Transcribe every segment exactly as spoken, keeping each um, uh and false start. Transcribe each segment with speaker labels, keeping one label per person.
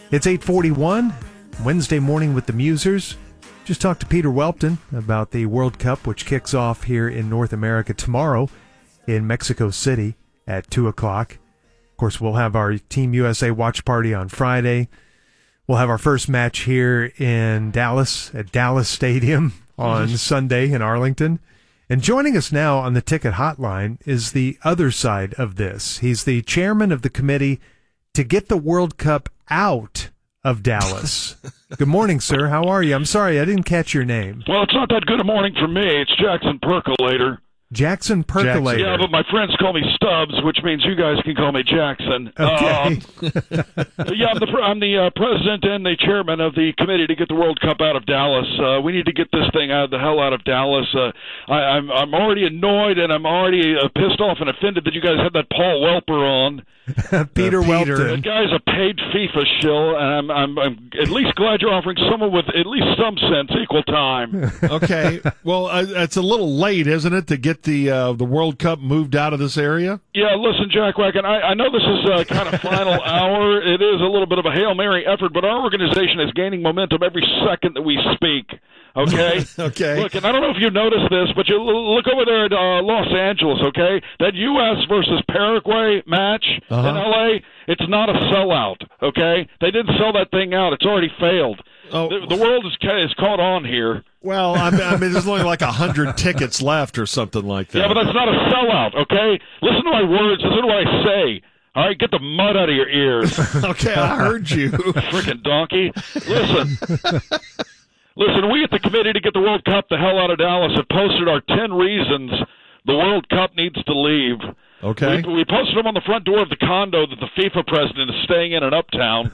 Speaker 1: It's eight forty-one, Wednesday morning with the Musers. Just talked to Peter Welton about the World Cup, which kicks off here in North America tomorrow in Mexico City at two o'clock. Of course, we'll have our Team U S A watch party on Friday. We'll have our first match here in Dallas at Dallas Stadium on Sunday in Arlington. And joining us now on the ticket hotline is the other side of this. He's the chairman of the committee to get the World Cup out of Dallas. Good morning, sir. How are you? I'm sorry, I didn't catch your name.
Speaker 2: Well, it's not that good a morning for me. It's Jackson Percolator.
Speaker 1: Jackson Percolator.
Speaker 2: Yeah, but my friends call me Stubbs, which means you guys can call me Jackson.
Speaker 1: Okay.
Speaker 2: Uh, yeah, I'm the, I'm the uh, president and the chairman of the committee to get the World Cup out of Dallas. Uh, we need to get this thing out the hell out of Dallas. Uh, I, I'm I'm already annoyed and I'm already uh, pissed off and offended that you guys had that Paul Welper on.
Speaker 1: Peter
Speaker 3: uh,
Speaker 1: Welton.
Speaker 2: That guy's a paid FIFA shill, and I'm, I'm I'm at least glad you're offering someone with at least some sense equal time.
Speaker 3: Okay. Well, uh, it's a little late, isn't it, to get the uh, the World Cup moved out of this area?
Speaker 2: Yeah, listen, Jack Wagon, I, I know this is uh, kind of final hour. It is a little bit of a Hail Mary effort, but our organization is gaining momentum every second that we speak. Okay?
Speaker 3: Okay.
Speaker 2: Look, and I don't know if you noticed this, but you look over there at uh, Los Angeles, okay? That U S versus Paraguay match
Speaker 3: Uh-huh.
Speaker 2: in L A, it's not a sellout, okay? They didn't sell that thing out. It's already failed.
Speaker 3: Oh.
Speaker 2: The, the world is, is caught on here.
Speaker 3: Well, I mean, I mean there's only like a hundred tickets left or something like that.
Speaker 2: Yeah, but that's not a sellout, okay? Listen to my words. Listen to what I say. All right, get the mud out of your ears.
Speaker 3: Okay, I heard you.
Speaker 2: Frickin' donkey. Listen. Listen, we at the committee to get the World Cup the hell out of Dallas have posted our ten reasons the World Cup needs to leave.
Speaker 3: Okay.
Speaker 2: We, we posted them on the front door of the condo that the FIFA president is staying in in Uptown.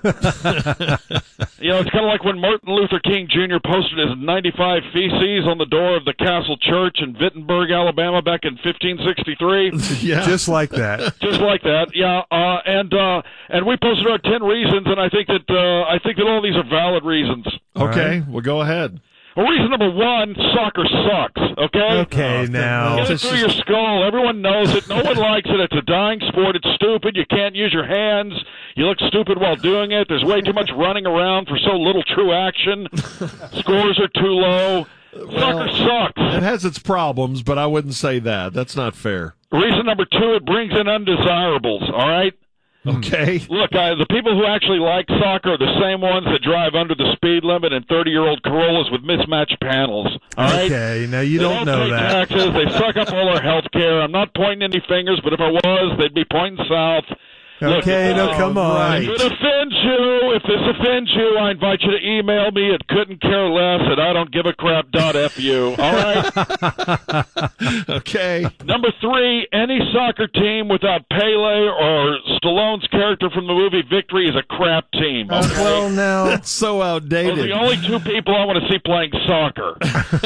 Speaker 2: You know, it's kind of like when Martin Luther King Junior posted his ninety-five feces on the door of the Castle Church in Wittenberg, Alabama back in fifteen sixty-three.
Speaker 3: Yeah.
Speaker 1: Just like that.
Speaker 2: Just like that, yeah. Uh, and uh, and we posted our ten reasons, and I think that uh, I think that all these are valid reasons.
Speaker 3: Okay,
Speaker 1: right.
Speaker 3: well, go ahead.
Speaker 2: Well, reason number one, soccer sucks, okay?
Speaker 1: Okay,
Speaker 3: Oh,
Speaker 1: now.
Speaker 2: Get it through your skull. Everyone knows it. No one likes it. It's a dying sport. It's stupid. You can't use your hands. You look stupid while doing it. There's way too much running around for so little true action. Scores are too low. Soccer sucks.
Speaker 3: It has its problems, but I wouldn't say that. That's not fair.
Speaker 2: Reason number two, it brings in undesirables, all right?
Speaker 3: Okay.
Speaker 2: Look, uh, the people who actually like soccer are the same ones that drive under the speed limit in thirty-year-old Corollas with mismatched panels. All right?
Speaker 1: Okay, now you
Speaker 2: They
Speaker 1: don't know
Speaker 2: pay
Speaker 1: that.
Speaker 2: taxes. They suck up all our health care. I'm not pointing any fingers, but if I was, they'd be pointing south.
Speaker 1: Okay,
Speaker 2: Look,
Speaker 1: no,
Speaker 2: uh,
Speaker 1: come on.
Speaker 3: right.
Speaker 2: If it offends you, if this offends you, I invite you to email me at couldn't care less at I don't give a crap dot fu. All right?
Speaker 3: Okay.
Speaker 2: Number three, any soccer team without Pele or Stallone's character from the movie Victory is a crap team.
Speaker 1: Uh,
Speaker 2: Okay?
Speaker 1: well, now.
Speaker 3: That's so
Speaker 2: Those are
Speaker 3: outdated.
Speaker 2: the only two people I want to see playing soccer.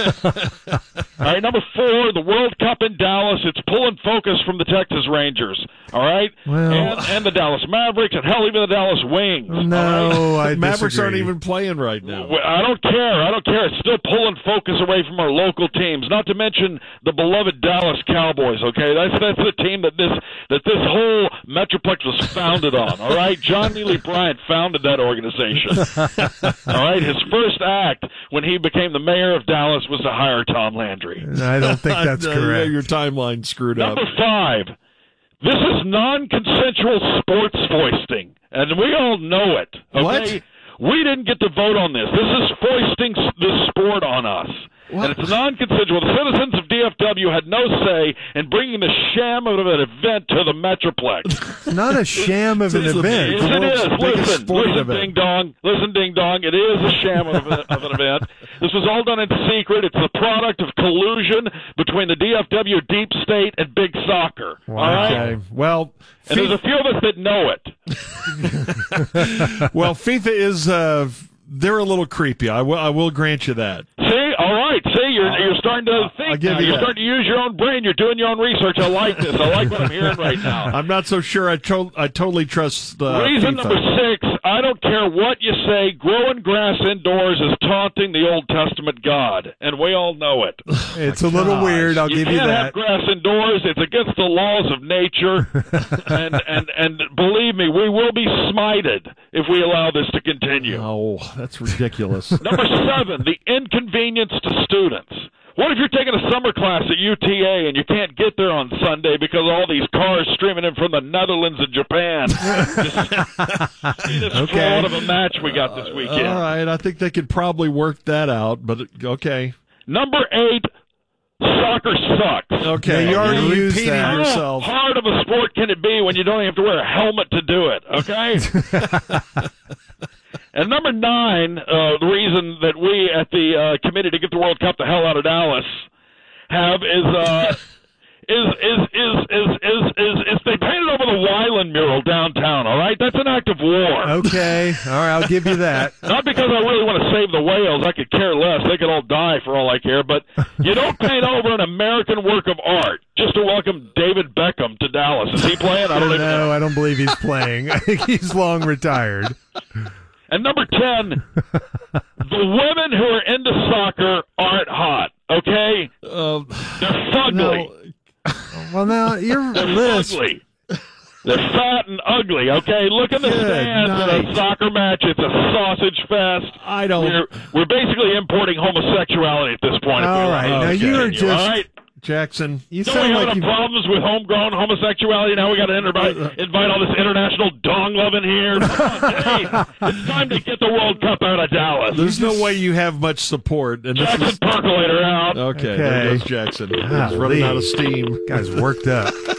Speaker 2: All right, number four, the World Cup in Dallas. It's pulling focus from the Texas Rangers. All right?
Speaker 1: Well-
Speaker 2: and, and the Dallas Mavericks, and hell, even the Dallas Wings. all right?
Speaker 1: No, I
Speaker 3: Mavericks
Speaker 1: disagree.
Speaker 3: aren't even playing right now.
Speaker 2: Well, I don't care. I don't care. It's still pulling focus away from our local teams. Not to mention the beloved Dallas Cowboys. Okay, that's that's the team that this that this whole Metroplex was founded on. All right, John Neely Bryant founded that organization. All right, his first act when he became the mayor of Dallas was to hire Tom Landry.
Speaker 1: I don't think that's
Speaker 3: Uh,
Speaker 1: correct.
Speaker 3: Your timeline screwed up.
Speaker 2: Number five. This is non-consensual sports foisting, and we all know it. Okay?
Speaker 3: What?
Speaker 2: We didn't get to vote on this. This is foisting s- this sport on us.
Speaker 3: What?
Speaker 2: And it's non-consensual. The citizens of D F W had no say in bringing the sham of an event to the Metroplex.
Speaker 1: Not a sham of an
Speaker 3: This is the
Speaker 1: event.
Speaker 2: Yes,
Speaker 3: the
Speaker 2: it
Speaker 3: world's
Speaker 2: is.
Speaker 3: biggest
Speaker 2: Listen,
Speaker 3: sporting
Speaker 2: listen,
Speaker 3: event.
Speaker 2: ding dong. Listen, ding dong. It is a sham of, a, of an event. This was all done in secret. It's the product of collusion between the D F W deep state and big soccer. All right.
Speaker 3: Okay. Well,
Speaker 2: And there's a few of us that know it.
Speaker 3: well, FIFA is uh, they're a little creepy. I will I will grant you that.
Speaker 2: See, all right. See, You're you're starting to think
Speaker 3: give
Speaker 2: now.
Speaker 3: you
Speaker 2: You're
Speaker 3: that.
Speaker 2: starting to use your own brain. You're doing your own research. I like this. I like what I'm hearing right now.
Speaker 3: I'm not so sure. I, to- I totally trust the
Speaker 2: Reason
Speaker 3: FIFA.
Speaker 2: number six, I don't care what you say, growing grass indoors is taunting the Old Testament God, and we all know it.
Speaker 1: It's a little
Speaker 3: gosh.
Speaker 1: weird, I'll
Speaker 2: you
Speaker 1: give you
Speaker 2: can't
Speaker 1: that.
Speaker 2: have grass indoors. It's against the laws of nature, and, and, and believe me, we will be smited if we allow this to continue.
Speaker 3: Oh, that's ridiculous.
Speaker 2: Number seven, the inconvenience to students. What if you're taking a summer class at U T A and you can't get there on Sunday because all these cars streaming in from the Netherlands and Japan? Just see this
Speaker 1: Okay.
Speaker 2: fraud of a match we got this weekend.
Speaker 3: All right, I think they could probably work that out, but okay.
Speaker 2: Number eight, soccer sucks.
Speaker 3: Okay,
Speaker 1: Yeah, you already
Speaker 3: you're
Speaker 1: used
Speaker 3: repeating
Speaker 1: that.
Speaker 3: yourself.
Speaker 2: How hard of a sport can it be when you don't have to wear a helmet to do it, okay? And number nine, uh, the reason that we at the uh, Committee to Get the World Cup the hell out of Dallas have is uh, is, is, is, is, is, is, is they painted over the Wyland mural downtown, all right? That's an act of war.
Speaker 1: Okay, all right, I'll give you that.
Speaker 2: Not because I really want to save the whales. I could care less. They could all die for all I care. But you don't paint over an American work of art just to welcome David Beckham to Dallas. Is he playing? I don't even know.
Speaker 1: No, I don't believe he's playing. I think he's long retired.
Speaker 2: And number ten, the women who are into soccer aren't hot, okay?
Speaker 3: Uh,
Speaker 2: They're fugly.
Speaker 3: no,
Speaker 1: Well, now, your
Speaker 2: They're
Speaker 1: list.
Speaker 2: fugly. They're fat and ugly, okay? Look at the
Speaker 3: Good
Speaker 2: stands at
Speaker 3: night.
Speaker 2: a soccer match. It's a sausage fest.
Speaker 3: I don't.
Speaker 2: We're, we're basically importing homosexuality at this point. if we
Speaker 1: All
Speaker 2: want
Speaker 1: right,
Speaker 2: to
Speaker 1: now you are
Speaker 2: continue, all
Speaker 1: just-
Speaker 2: right?
Speaker 3: Jackson.
Speaker 1: You
Speaker 2: Don't we
Speaker 1: sound
Speaker 2: have
Speaker 1: like
Speaker 2: enough
Speaker 1: you.
Speaker 2: problems with homegrown homosexuality? Now we got to invite, invite all this international dong love in here. Come on, hey, it's time to get the World Cup out of Dallas.
Speaker 3: There's no way you have much support, and this
Speaker 2: Jackson
Speaker 3: is
Speaker 2: Percolator out.
Speaker 3: okay.
Speaker 1: Okay.
Speaker 3: There goes Jackson. He's running out of steam.
Speaker 1: Guy's worked up.